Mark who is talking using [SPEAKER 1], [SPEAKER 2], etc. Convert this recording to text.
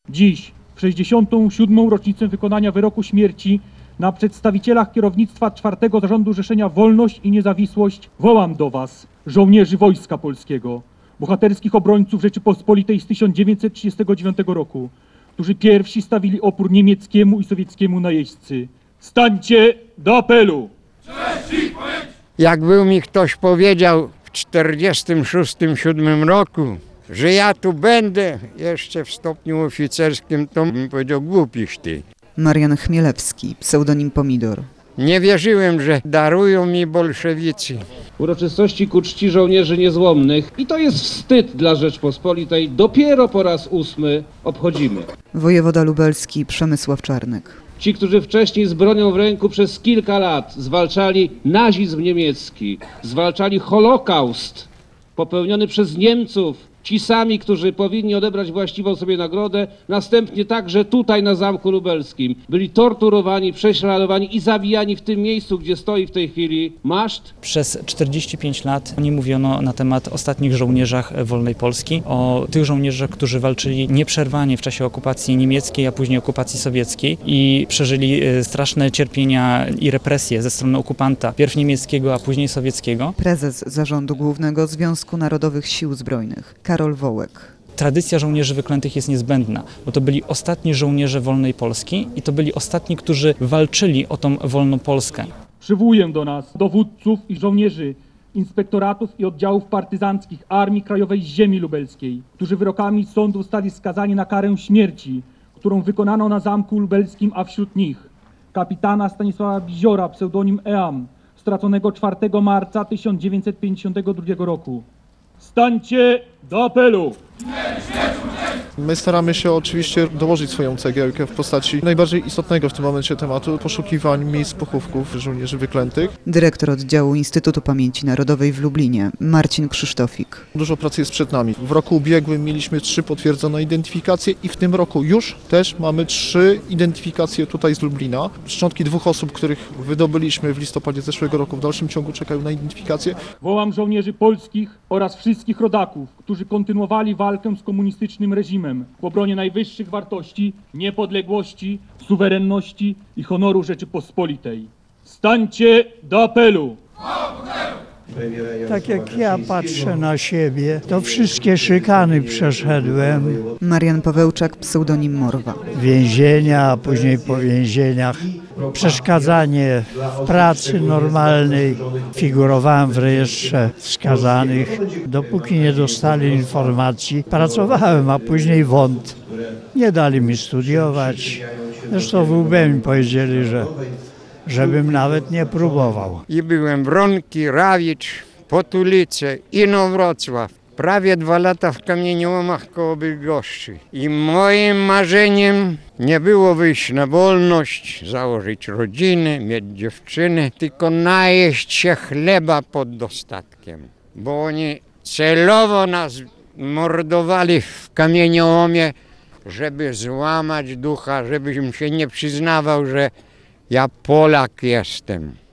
[SPEAKER 1] Dziś, w 67. rocznicę wykonania wyroku śmierci na przedstawicielach kierownictwa 4. Zarządu Zrzeszenia Wolność i Niezawisłość, wołam do Was, żołnierzy Wojska Polskiego, bohaterskich obrońców Rzeczypospolitej z 1939 roku, którzy pierwsi stawili opór niemieckiemu i sowieckiemu najeźdźcy. Stańcie do apelu!
[SPEAKER 2] Jakby mi ktoś powiedział w 1946-1947 roku, że ja tu będę jeszcze w stopniu oficerskim, to bym powiedział, głupiś ty.
[SPEAKER 3] Marian Chmielewski, pseudonim Pomidor.
[SPEAKER 2] Nie wierzyłem, że darują mi bolszewicy.
[SPEAKER 4] Uroczystości ku czci żołnierzy niezłomnych i to jest wstyd dla Rzeczpospolitej. Dopiero po raz 8 obchodzimy.
[SPEAKER 3] Wojewoda lubelski Przemysław Czarnek.
[SPEAKER 4] Ci, którzy wcześniej z bronią w ręku przez kilka lat zwalczali nazizm niemiecki, zwalczali Holokaust popełniony przez Niemców, ci sami, którzy powinni odebrać właściwą sobie nagrodę, następnie także tutaj na Zamku Lubelskim byli torturowani, prześladowani i zabijani w tym miejscu, gdzie stoi w tej chwili maszt.
[SPEAKER 5] Przez 45 lat nie mówiono na temat ostatnich żołnierzach wolnej Polski, o tych żołnierzach, którzy walczyli nieprzerwanie w czasie okupacji niemieckiej, a później okupacji sowieckiej i przeżyli straszne cierpienia i represje ze strony okupanta, pierw niemieckiego, a później sowieckiego.
[SPEAKER 3] Prezes Zarządu Głównego Związku Narodowych Sił Zbrojnych Karol Wołek.
[SPEAKER 5] Tradycja żołnierzy wyklętych jest niezbędna, bo to byli ostatni żołnierze wolnej Polski i to byli ostatni, którzy walczyli o tą wolną Polskę.
[SPEAKER 1] Przywołuję do nas dowódców i żołnierzy inspektoratów i oddziałów partyzanckich Armii Krajowej z Ziemi Lubelskiej, którzy wyrokami sądu zostali skazani na karę śmierci, którą wykonano na Zamku Lubelskim, a wśród nich kapitana Stanisława Biziora, pseudonim Eam, straconego 4 marca 1952 roku. Stańcie do apelu!
[SPEAKER 6] My staramy się oczywiście dołożyć swoją cegiełkę w postaci najbardziej istotnego w tym momencie tematu poszukiwań miejsc pochówków żołnierzy wyklętych.
[SPEAKER 3] Dyrektor oddziału Instytutu Pamięci Narodowej w Lublinie Marcin Krzysztofik.
[SPEAKER 6] Dużo pracy jest przed nami. W roku ubiegłym mieliśmy 3 potwierdzone identyfikacje i w tym roku już też mamy 3 identyfikacje tutaj z Lublina. Szczątki 2 osób, których wydobyliśmy w listopadzie zeszłego roku, w dalszym ciągu czekają na identyfikację.
[SPEAKER 1] Wołam żołnierzy polskich oraz wszystkich rodaków, którzy kontynuowali walkę z komunistycznym reżimem w obronie najwyższych wartości, niepodległości, suwerenności i honoru Rzeczypospolitej. Stańcie do apelu!
[SPEAKER 7] Tak jak ja patrzę na siebie, to wszystkie szykany przeszedłem.
[SPEAKER 3] Marian Pawełczak, pseudonim Morwa.
[SPEAKER 7] Więzienia, a później po więzieniach. Przeszkadzanie w pracy normalnej. Figurowałem w rejestrze skazanych. Dopóki nie dostali informacji, pracowałem, a później WONT. Nie dali mi studiować. Zresztą w UB mi powiedzieli, żebym nawet nie próbował.
[SPEAKER 2] I byłem Wronki, Rawicz, Potulice, Inowrocław. Prawie 2 lata w kamieniołomach koło Bydgoszczy. I moim marzeniem nie było wyjść na wolność, założyć rodziny, mieć dziewczynę, tylko najeść się chleba pod dostatkiem. Bo oni celowo nas mordowali w kamieniołomie, żeby złamać ducha, żebym się nie przyznawał, że ja Polak jestem.